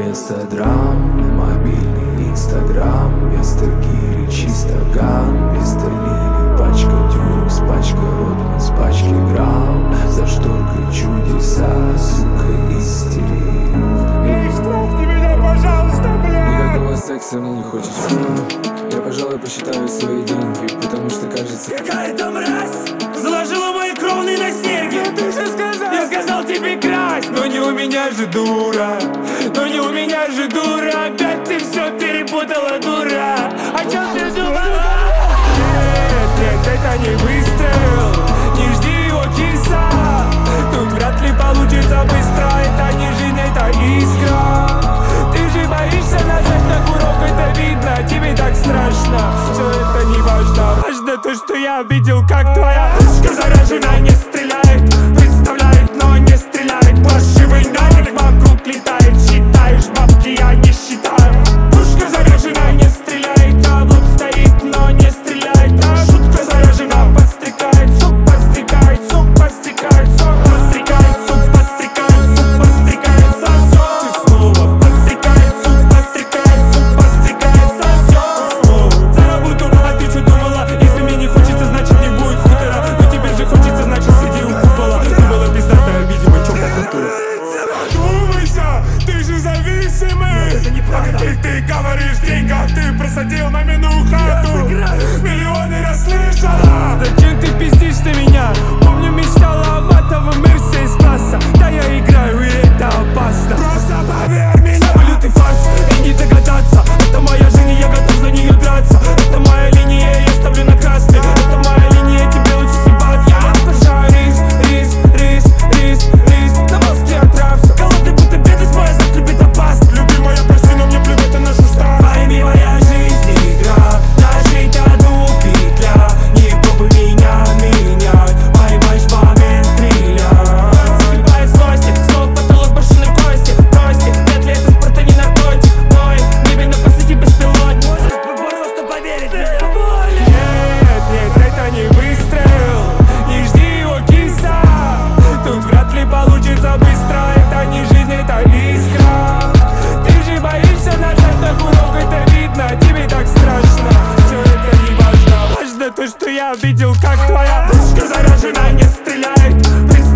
вместо драм, мобильный инстаграм, вместо гири чисто ган, вместо лили пачка дюрекс, пачка ротман, пачки грамм. За шторкой чудеса, сука, истерик. Эй, штрафни меня, пожалуйста, блядь! Никакого секса мне не хочется. Я, пожалуй, посчитаю свои деньги, потому что кажется, Какая-то мразь заложила мои кровные на серьги. Ты же сказал! Я сказал тебе красть, но не у меня же дура. Но не у меня же дура. Опять ты все перепутала, дура. О чем ты думала? Нет, нет, это не выстрел. Не жди его, киса. Тут вряд ли получится быстро. Это не жизнь, это искра. Ты же боишься нажать на курок, это видно. Тебе так страшно, все это не важно. Важно то, что я видел, как твоя пушка заражена. Не стреляет, представляет, но не стреляет. Паршивый навик вокруг летает. Считаешь бабки, я не считаю. Пушка заражена, не стреляет. А вот стоит, но не стреляет. А шутка заражена, подстрекает. Сук подстрекает, сук подстрекает. Сук подстрекает, сук подстрекает. Сук подстрекает, сосет. Ты снова подстрекает, сук подстрекает. Сук подстрекает, сосет. Снова за работу, а ты что думала? Если мне не хочется, значит не будет хутора. Но тебе же хочется, значит сиди у купола. Думала пиздатая, видимо, чёрта культура. Думайся, ты же зависимый. Это неправда. Ты говоришь в деньгах, ты просадил мамину хату. Миллионы расслышала. Зачем ты пиздишь на меня? Помню, мечтала о матовом Мерсе из класса. Да я играю, и это опасно. Просто поверь мне. Самолет фарс, и не догадаться. Это моя жизнь, и я готов за нее драться. Это моя линия, я ставлю на красный. Это моя линия, тебе лучше съебаться. Я обожаю рис, рис, рис, рис, рис. На мозге отрався. Голодный будто бедность, моя завтра любит опасно. Любимая, прости, но мне плевать на нашу старость. Пойми, моя жизнь игра. Нажить одну петля. Не пробуй меня менять. Поймаешь в момент стреляй. Загибая злости, снова потолок башенной кости. Бросьте, вряд ли это спорт, а не наркотик. Ноет, небе на посаде беспилотник. Можешь просто поверить в меня. Нет, нет, это не выстрел. Не жди его, киса. Тут вряд ли получится быстро. Это не жизнь, это искра. Ты же боишься нажать на курок, это видно. Тебе так страшно, все это не важно. Важно то, что я видел, как твоя пушка заражена, не стреляет.